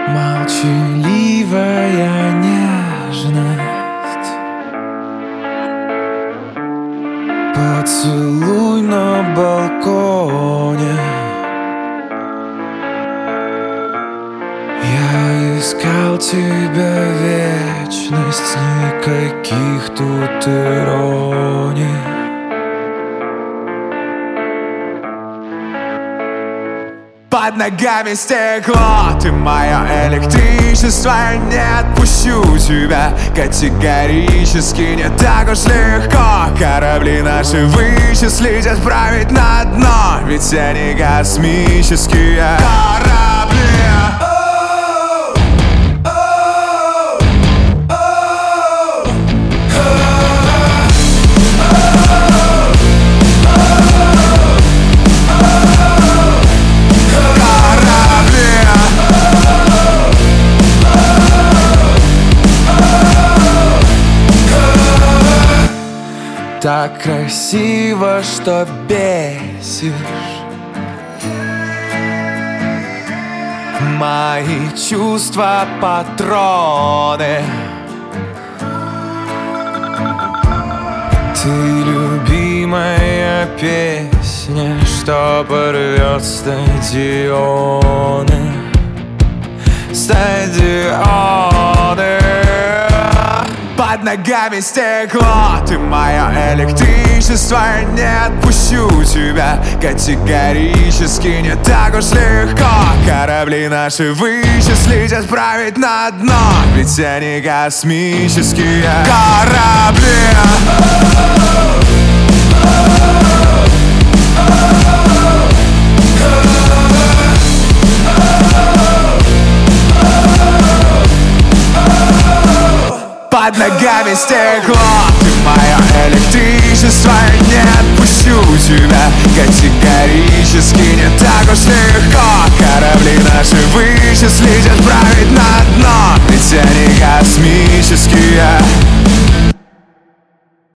Молчаливая нежность, поцелуй на балконе. Я искал тебя вечность, никаких тут ироний. Под ногами стекло, ты мое электричество. Я не отпущу тебя категорически, не так уж легко. Корабли наши вычислить, отправить на дно, ведь они космические корабли. Так красиво, что бесишь. Мои чувства патроны. Ты любимая песня, что порвет стадионы. Стадионы. Под ногами стекло, ты мое электричество. Я не отпущу тебя категорически, не так уж легко. Корабли наши вычислить, отправить на дно, ведь они космические корабли. Под ногами стекло, ты мое электричество. Я не отпущу тебя категорически, не так уж легко. Корабли наши вычислить, отправить на дно, ведь они космические.